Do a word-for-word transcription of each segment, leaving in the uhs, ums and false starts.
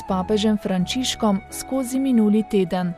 s papežem Frančiškom skozi minuli teden.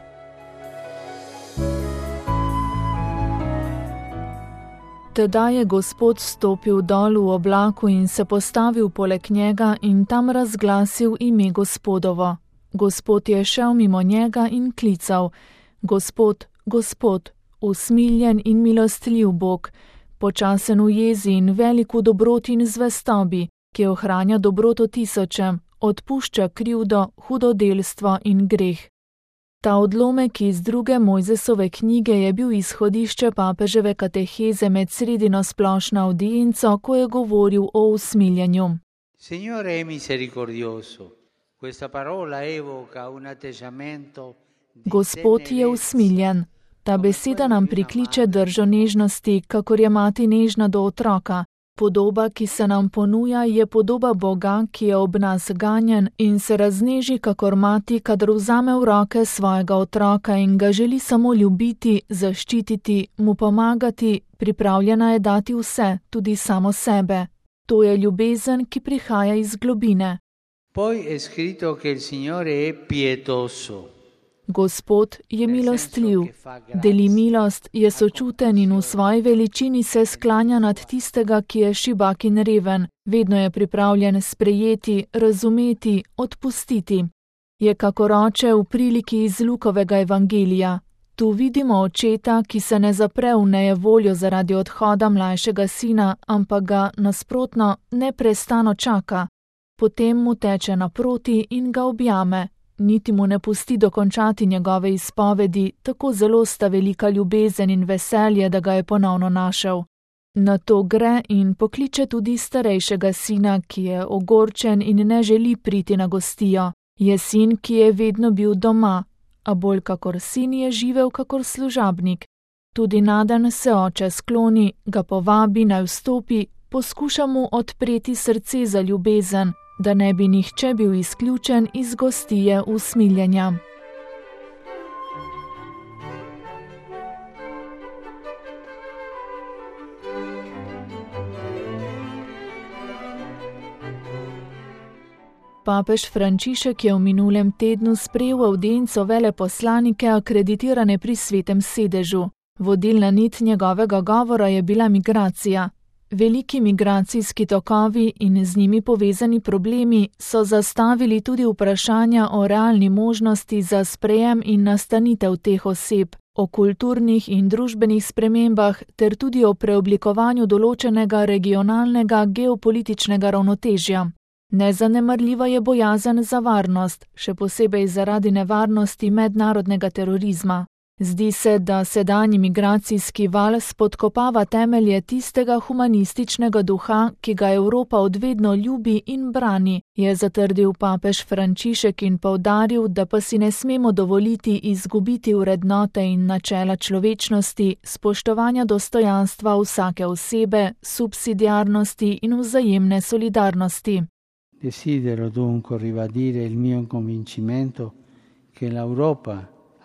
Tedaj je Gospod stopil dol v oblaku in se postavil poleg njega in tam razglasil ime Gospodovo. Gospod je šel mimo njega in klical: Gospod, Gospod, usmiljen in milostljiv Bog, počasen v jezi in velik v dobroti in zvestobi, ki ohranja dobroto tisočem, odpušča krivdo, hudodelstvo in greh. Ta odlomek iz druge Mojzesove knjige je bil izhodišče papeževe kateheze med sredino splošno avdienco, ko je govoril o usmiljenju. Signore è misericordioso. Questa parola evoca un atteggiamento di Gospod je usmiljen. Ta beseda nam prikliče držo nežnosti, kakor je mati nežna do otroka. Podoba, ki se nam ponuja, je podoba Boga, ki je ob nas ganjen in se razneži kakor mati, kadar vzame v roke svojega otroka in ga želi samo ljubiti, zaščititi, mu pomagati, pripravljena je dati vse, tudi samo sebe. To je ljubezen, ki prihaja iz globine. Poi è scritto che il Signore è pietoso. Gospod je milostljiv, deli milost, je sočuten in v svoji veličini se sklanja nad tistega, ki je šibak in reven, vedno je pripravljen sprejeti, razumeti, odpustiti. Je kakor oče v priliki iz Lukovega evangelija. Tu vidimo očeta, ki se ne zapre v nejevoljo zaradi odhoda mlajšega sina, ampak ga nasprotno neprestano čaka. Potem mu teče naproti in ga objame. Niti mu ne pusti dokončati njegove izpovedi, tako zelo sta velika ljubezen in veselje, da ga je ponovno našel. Nato gre in pokliče tudi starejšega sina, ki je ogorčen in ne želi priti na gostijo. Je sin, ki je vedno bil doma, a bolj kakor sin je živel kakor služabnik. Tudi naden se oče skloni, ga povabi naj vstopi, poskuša mu odpreti srce za ljubezen, da ne bi nihče bil izključen iz gostije usmiljenja. Papež Frančišek je v minulem tednu sprejel v avdienco veleposlanike akreditirane pri Svetem sedežu. Vodilna nit njegovega govora je bila migracija. Veliki migracijski tokovi in z njimi povezani problemi so zastavili tudi vprašanja o realni možnosti za sprejem in nastanitev teh oseb, o kulturnih in družbenih spremembah ter tudi o preoblikovanju določenega regionalnega geopolitičnega ravnotežja. Nezanemarljiva je bojazen za varnost, še posebej zaradi nevarnosti mednarodnega terorizma. Zdi se, da sedanji migracijski val spodkopava temelje tistega humanističnega duha, ki ga Evropa odvedno ljubi in brani, je zatrdil papež Frančišek in poudaril, da pa si ne smemo dovoliti izgubiti vrednote in načela človečnosti, spoštovanja dostojanstva vsake osebe, subsidiarnosti in vzajemne solidarnosti. Desidero dunque ribadire il mio convincimento che l'Europa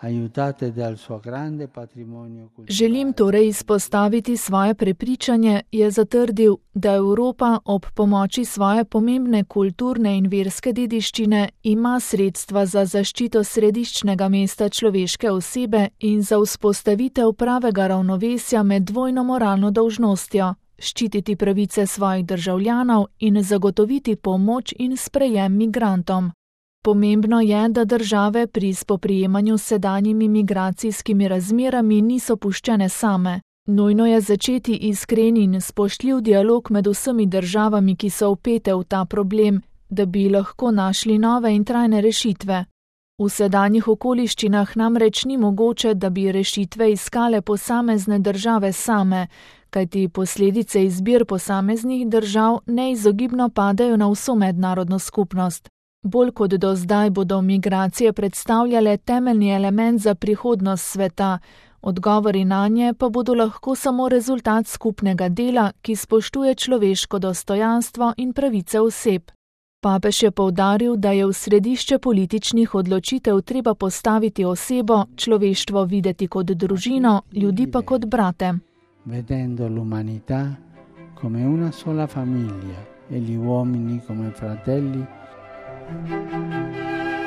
Želim torej izpostaviti svoje prepričanje, je zatrdil, da Evropa ob pomoči svoje pomembne kulturne in verske dediščine ima sredstva za zaščito središčnega mesta človeške osebe in za vzpostavitev pravega ravnovesja med dvojno moralno dolžnostjo, ščititi pravice svojih državljanov in zagotoviti pomoč in sprejem migrantom. Pomembno je, da države pri spoprijemanju s sedanjimi migracijskimi razmerami niso puščene same. Nujno je začeti iskren in spoštljiv dialog med vsemi državami, ki so vpete v ta problem, da bi lahko našli nove in trajne rešitve. V sedanjih okoliščinah namreč ni mogoče, da bi rešitve iskale posamezne države same, kajti posledice izbir posameznih držav neizogibno padejo na vso mednarodno skupnost. Bolj kot do zdaj bodo migracije predstavljale temeljni element za prihodnost sveta, odgovori nanje pa bodo lahko samo rezultat skupnega dela, ki spoštuje človeško dostojanstvo in pravice oseb. Papež je poudaril, da je v središče političnih odločitev treba postaviti osebo, človeštvo videti kot družino, ljudi pa kot brate. Vedendo l'umanità come una sola famiglia e gli uomini come fratelli. Thank you.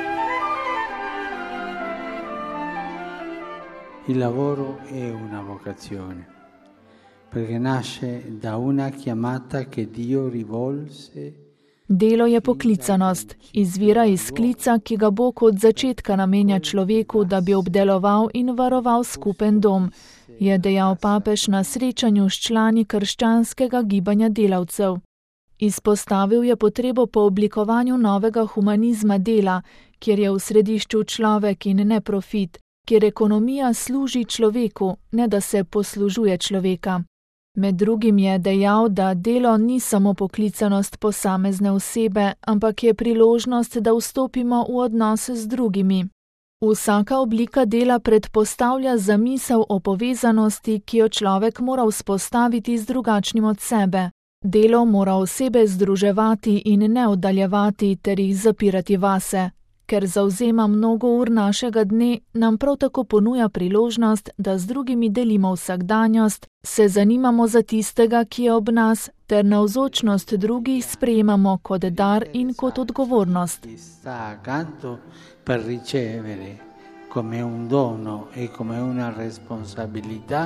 Il lavoro è una vocazione, perché nasce da una chiamata che Dio rivolse. Delo je poklicanost, izvira iz klica, ki ga Bog od začetka namenja človeku, da bi obdeloval in varoval skupen dom, je dejal papež na srečanju s člani krščanskega gibanja delavcev. Izpostavil je potrebo po oblikovanju novega humanizma dela, kjer je v središču človek in ne profit, kjer ekonomija služi človeku, ne da se poslužuje človeka. Med drugim je dejal, da delo ni samo poklicanost posamezne osebe, ampak je priložnost, da vstopimo v odnose z drugimi. Vsaka oblika dela predpostavlja zamisel o povezanosti, ki jo človek mora vzpostaviti z drugačnim od sebe. Delo mora osebe združevati in ne oddaljevati ter jih zapirati vase. Ker zavzema mnogo ur našega dne, nam prav tako ponuja priložnost, da z drugimi delimo vsakdanjost, se zanimamo za tistega, ki je ob nas, ter navzočnost drugih sprejemamo kot dar in kot odgovornost. Per ricevere come un dono e come una responsabilità.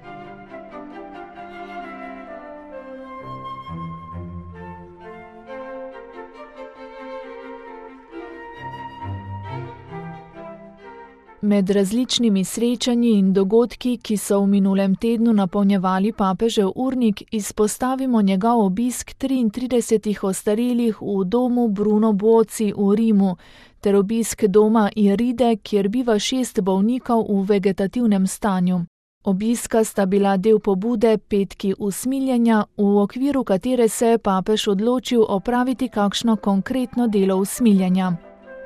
Med različnimi srečanji in dogodki, ki so v minulem tednu napolnjevali papežev urnik, izpostavimo njegov obisk triintridesetih ostarelih v domu Bruno Buozi v Rimu, ter obisk doma Iride, kjer biva šest bolnikov v vegetativnem stanju. Obiska sta bila del pobude Petki usmiljenja, v okviru katere se je papež odločil opraviti kakšno konkretno delo usmiljenja.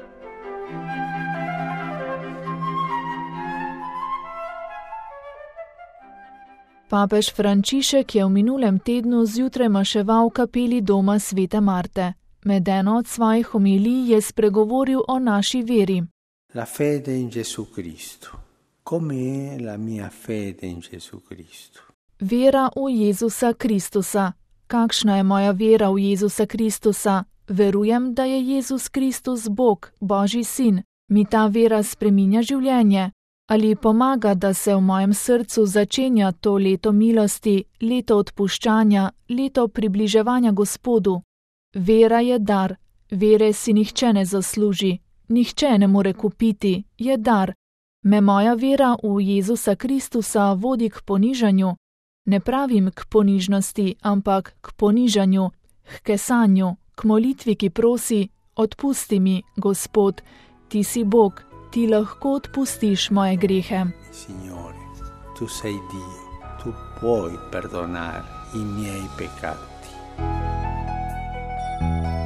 Papež Frančišek je v minulem tednu zjutraj maševal v kapeli doma Svete Marte. Med eno od svojih homilij je spregovoril o naši veri. La fede in Gesù Cristo. Come è la mia fede in Gesù Cristo? Vera v Jezusa Kristusa. Kakšna je moja vera v Jezusa Kristusa? Verujem, da je Jezus Kristus Bog, Božji sin. Mi ta vera spreminja življenje? Ali pomaga, da se v mojem srcu začenja to leto milosti, leto odpuščanja, leto približevanja Gospodu? Vera je dar. Vere si nihče ne zasluži. Nihče ne more kupiti. Je dar. Me moja vera v Jezusa Kristusa vodi k ponižanju? Ne pravim k ponižnosti, ampak k ponižanju, k kesanju, k molitvi, ki prosi, odpusti mi, Gospod, ti si Bog. Ti lahko odpustiš moje grehe. Signore, tu sei Dio, tu puoi perdonare i miei peccati.